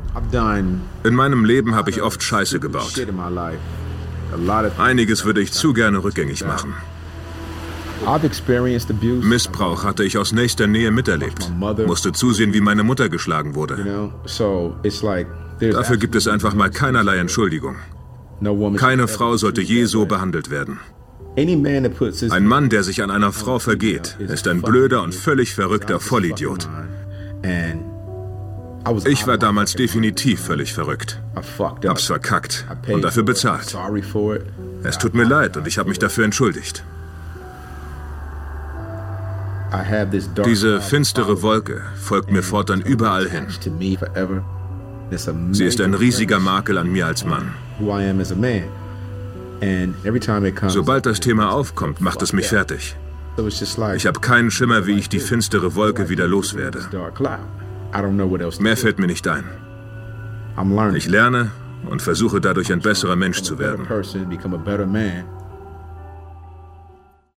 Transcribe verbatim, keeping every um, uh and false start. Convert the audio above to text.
In meinem Leben habe ich oft Scheiße gebaut. Einiges würde ich zu gerne rückgängig machen. Missbrauch hatte ich aus nächster Nähe miterlebt. Musste zusehen, wie meine Mutter geschlagen wurde. Dafür gibt es einfach mal keinerlei Entschuldigung. Keine Frau sollte je so behandelt werden. Ein Mann, der sich an einer Frau vergeht, ist ein blöder und völlig verrückter Vollidiot. Ich war damals definitiv völlig verrückt. Hab's verkackt und dafür bezahlt. Es tut mir leid und ich habe mich dafür entschuldigt. Diese finstere Wolke folgt mir fortan überall hin. Sie ist ein riesiger Makel an mir als Mann. Sobald das Thema aufkommt, macht es mich fertig. Ich habe keinen Schimmer, wie ich die finstere Wolke wieder loswerde. Mehr fällt mir nicht ein. Ich lerne und versuche dadurch ein besserer Mensch zu werden.